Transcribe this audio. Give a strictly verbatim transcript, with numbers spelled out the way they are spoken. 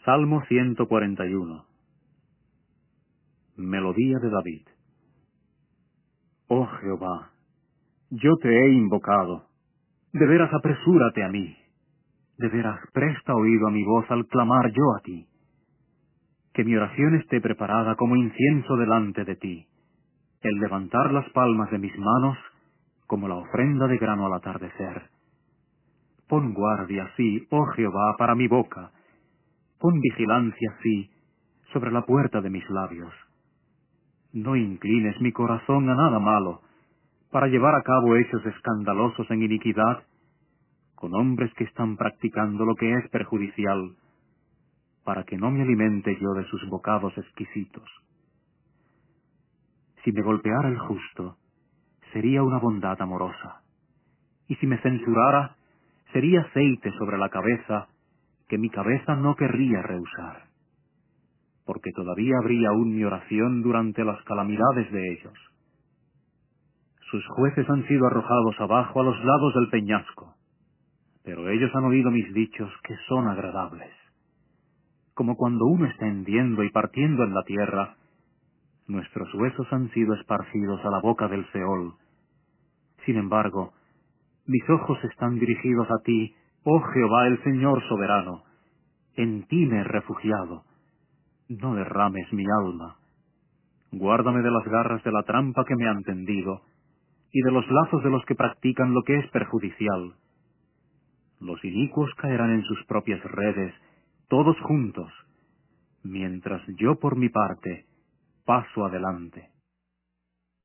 Salmo ciento cuarenta y uno. Melodía de David. Oh Jehová, yo te he invocado. De veras apresúrate a mí. De veras presta oído a mi voz al clamar yo a ti. Que mi oración esté preparada como incienso delante de ti. El levantar las palmas de mis manos como la ofrenda de grano al atardecer. Pon guardia, sí, oh Jehová, para mi boca. Pon vigilancia, sí, sobre la puerta de mis labios. No inclines mi corazón a nada malo, para llevar a cabo hechos escandalosos en iniquidad, con hombres que están practicando lo que es perjudicial, para que no me alimente yo de sus bocados exquisitos. Si me golpeara el justo, sería una bondad amorosa, y si me censurara, sería aceite sobre la cabeza, que mi cabeza no querría rehusar, porque todavía habría aún mi oración durante las calamidades de ellos. Sus jueces han sido arrojados abajo a los lados del peñasco, pero ellos han oído mis dichos que son agradables. Como cuando uno está hendiendo y partiendo en la tierra, nuestros huesos han sido esparcidos a la boca del Seol. Sin embargo, mis ojos están dirigidos a ti, oh Jehová el Señor soberano. En ti me he refugiado. No derrames mi alma. Guárdame de las garras de la trampa que me han tendido, y de los lazos de los que practican lo que es perjudicial. Los inicuos caerán en sus propias redes, todos juntos, mientras yo por mi parte paso adelante.